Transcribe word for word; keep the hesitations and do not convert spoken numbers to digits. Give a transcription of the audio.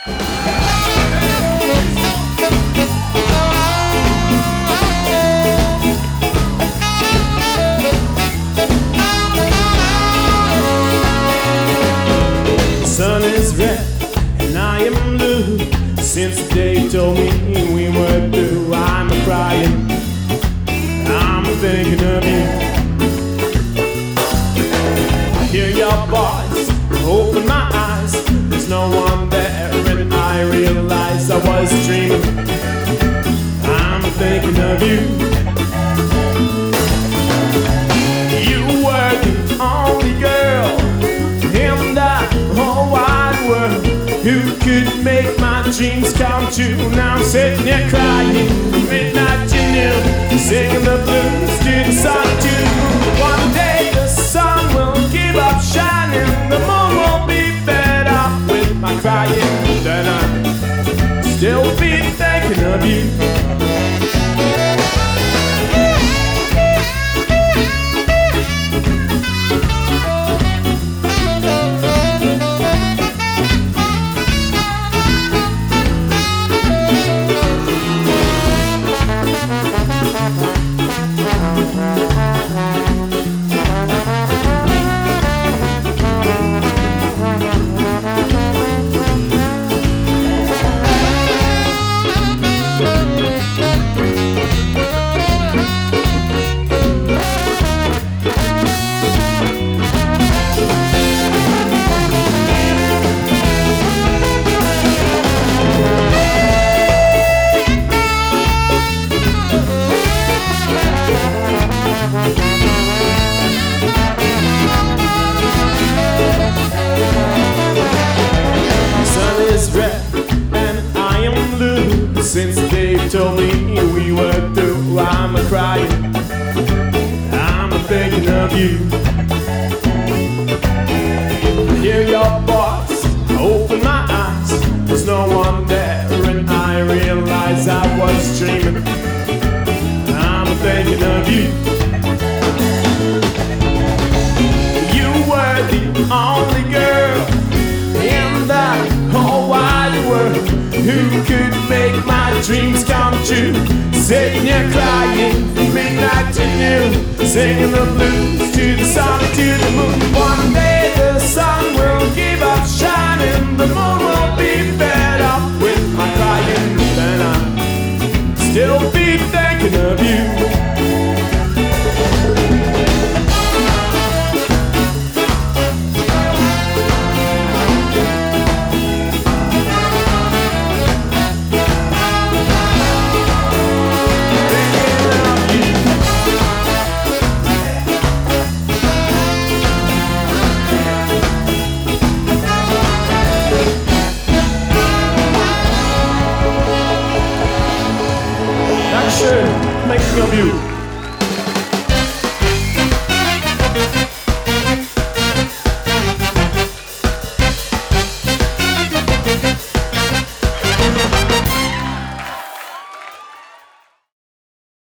Sun is red and I am blue. Since the day you told me we were through, I'm crying, I'm thinking of you. I hear your voice, open my eyes, there's no one there, and I realize I was dreaming, I'm thinking of you. You were the only girl in the whole wide world who could make my dreams come true. Now I'm sitting here crying, midnight you knew, singing the blues to the sun, to the moon. One day the sun will give up shining, the moon won't be fed up with my crying, then I'll still be thinking of you. Since they told me we were through, I'm a crying, I'm a thinking of you. I hear your voice, I open my eyes, there's no one there, and I realize I was dreaming, I'm thinking of you. You were the only girl in the whole wide world who could make my dreams come true. Sitting here crying, midnight to noon, singing the blues to the sun, to the moon. One day the sun will give up shining, the moon will be fed up with my crying, then I'll still be thinking of you. Making of you.